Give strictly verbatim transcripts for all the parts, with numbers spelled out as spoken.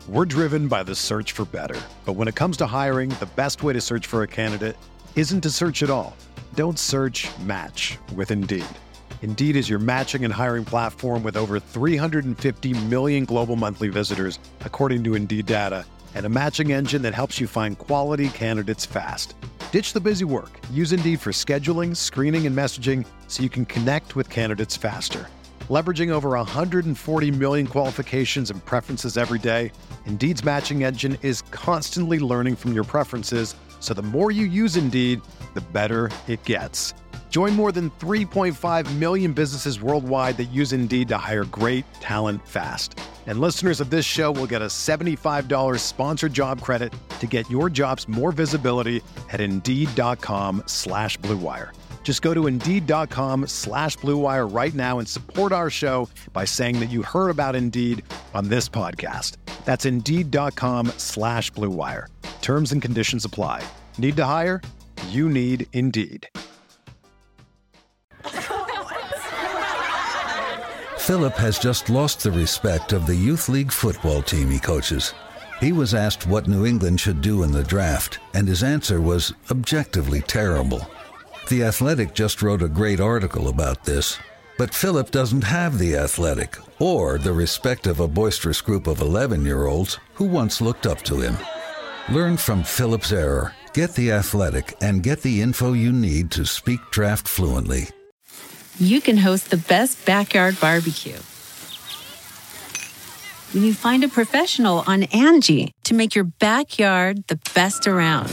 We're driven by the search for better. But when it comes to hiring, the best way to search for a candidate isn't to search at all. Don't search, match with Indeed. Indeed is your matching and hiring platform with over three hundred fifty million global monthly visitors, according to Indeed data, and a matching engine that helps you find quality candidates fast. Ditch the busy work. Use Indeed for scheduling, screening, and messaging so you can connect with candidates faster. Leveraging over one hundred forty million qualifications and preferences every day, Indeed's matching engine is constantly learning from your preferences, so the more you use Indeed, the better it gets. Join more than three point five million businesses worldwide that use Indeed to hire great talent fast. And listeners of this show will get a seventy-five dollars sponsored job credit to get your jobs more visibility at Indeed.com slash Blue Wire. Just go to Indeed.com slash Blue Wire right now and support our show by saying that you heard about Indeed on this podcast. That's Indeed.com slash Blue Wire. Terms and conditions apply. Need to hire? You need Indeed. Philip has just lost the respect of the youth league football team he coaches. He was asked what New England should do in the draft, and his answer was objectively terrible. The Athletic just wrote a great article about this, but Philip doesn't have The Athletic or the respect of a boisterous group of eleven-year-olds who once looked up to him. Learn from Philip's error, get The Athletic, and get the info you need to speak draft fluently. You can host the best backyard barbecue when you find a professional on Angie to make your backyard the best around.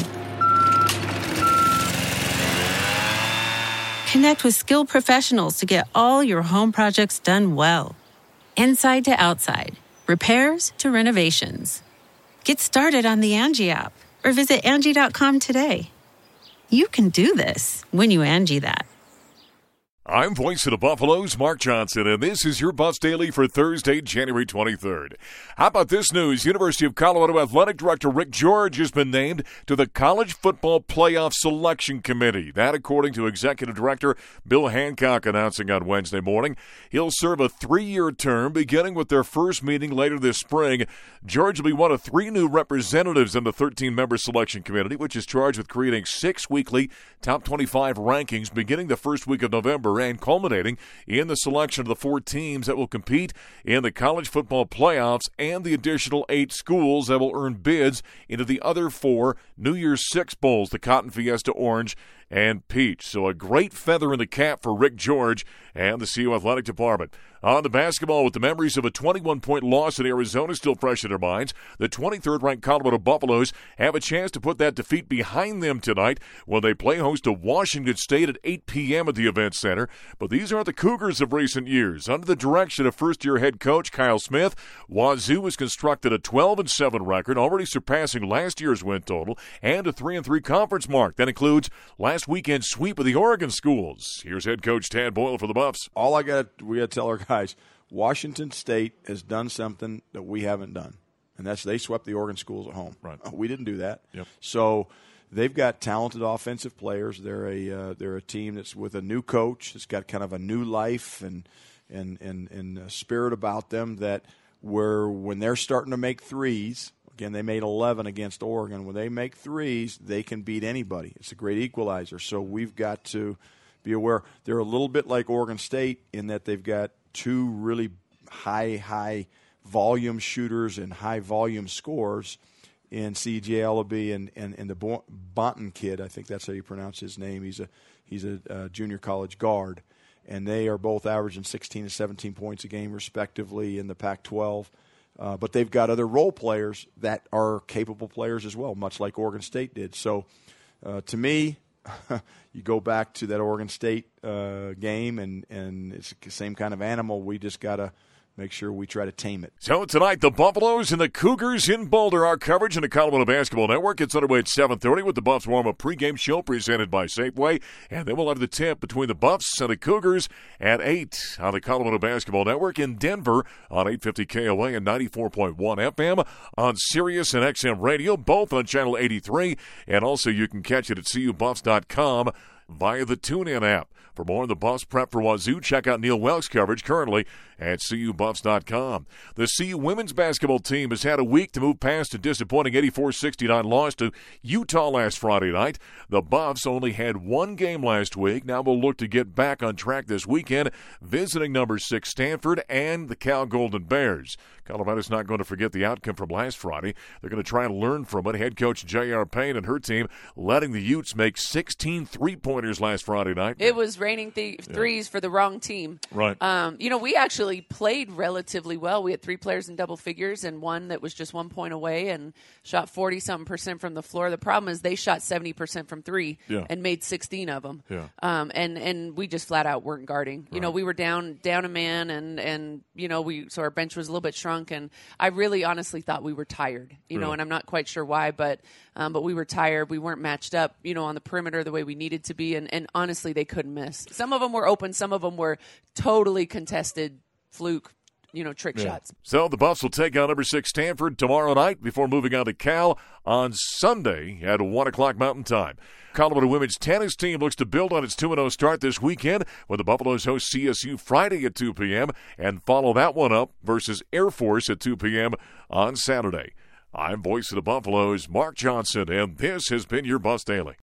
Connect with skilled professionals to get all your home projects done well. Inside to outside, repairs to renovations. Get started on the Angie app or visit Angie dot com today. You can do this when you Angie that. I'm voice of the Buffaloes, Mark Johnson, and this is your Buffs Daily for Thursday, January twenty-third. How about this news? University of Colorado Athletic Director Rick George has been named to the College Football Playoff Selection Committee. That, according to Executive Director Bill Hancock announcing on Wednesday morning. He'll serve a three-year term, beginning with their first meeting later this spring. George will be one of three new representatives in the thirteen-member selection committee, which is charged with creating six weekly top twenty-five rankings beginning the first week of November and culminating in the selection of the four teams that will compete in the college football playoffs and the additional eight schools that will earn bids into the other four New Year's Six Bowls, the Cotton Fiesta Orange and Peach. So a great feather in the cap for Rick George and the C U Athletic Department. On the basketball, with the memories of a twenty-one point loss in Arizona still fresh in their minds, the twenty-third ranked Colorado Buffaloes have a chance to put that defeat behind them tonight when they play host to Washington State at eight p.m. at the Event Center. But these aren't the Cougars of recent years. Under the direction of first-year head coach Kyle Smith, Wazoo has constructed a twelve and seven record, already surpassing last year's win total, and a three and three conference mark. That includes last weekend's sweep of the Oregon schools. Here's head coach Tad Boyle for the Buffs. All I got, we got to tell our guys, Washington State has done something that we haven't done, and that's they swept the Oregon schools at home. Right. We didn't do that. Yep. So they've got talented offensive players. They're a uh, they're a team that's with a new coach. It's got kind of a new life and and and and a spirit about them that where when they're starting to make threes. Again, they made eleven against Oregon. When they make threes, they can beat anybody. It's a great equalizer. So we've got to be aware. They're a little bit like Oregon State in that they've got two really high, high volume shooters and high volume scores in C J Ellaby and, and, and the Bonton kid. I think that's how you pronounce his name. He's a he's a uh, junior college guard. And they are both averaging sixteen and seventeen points a game, respectively, in the Pac twelve. Uh, but they've got other role players that are capable players as well, much like Oregon State did. So, uh, to me, you go back to that Oregon State uh, game, and, and it's the same kind of animal. We just got to make sure we try to tame it. So tonight, the Buffaloes and the Cougars in Boulder. Our coverage in the Colorado Basketball Network. It's underway at seven thirty with the Buffs warm-up pregame show presented by Safeway. And then we'll have the tip between the Buffs and the Cougars at eight on the Colorado Basketball Network in Denver on eight fifty K O A and ninety-four point one F M on Sirius and X M Radio, both on Channel eighty-three. And also you can catch it at C U Buffs dot com. via the TuneIn app. For more on the Buffs prep for Wazoo, check out Neil Welk's coverage currently at C U Buffs dot com. The C U women's basketball team has had a week to move past a disappointing eighty-four sixty-nine loss to Utah last Friday night. The Buffs only had one game last week. Now we'll look to get back on track this weekend, visiting number six Stanford and the Cal Golden Bears. Colorado's not going to forget the outcome from last Friday. They're going to try and learn from it. Head coach J R. Payne and her team letting the Utes make sixteen three-pointers last Friday night. It was raining th- threes yeah. for the wrong team. Right. Um, you know, we actually played relatively well. We had three players in double figures and one that was just one point away and shot forty-something percent from the floor. The problem is they shot seventy percent from three yeah. and made sixteen of them. Yeah. Um, and, and we just flat out weren't guarding. You right. know, we were down down a man and, and you know, we so our bench was a little bit shrunk. And I really honestly thought we were tired, you really? know, and I'm not quite sure why, but um, but we were tired. We weren't matched up, you know, on the perimeter the way we needed to be. And, and honestly, they couldn't miss. Some of them were open. Some of them were totally contested, fluke, you know, trick yeah. shots. So the Buffs will take on number six Stanford tomorrow night before moving on to Cal on Sunday at one o'clock Mountain Time. Colorado women's tennis team looks to build on its two and oh start this weekend when the Buffaloes host C S U Friday at two p.m. and follow that one up versus Air Force at two p.m. on Saturday. I'm Voice of the Buffaloes, Mark Johnson, and this has been your Buffs Daily.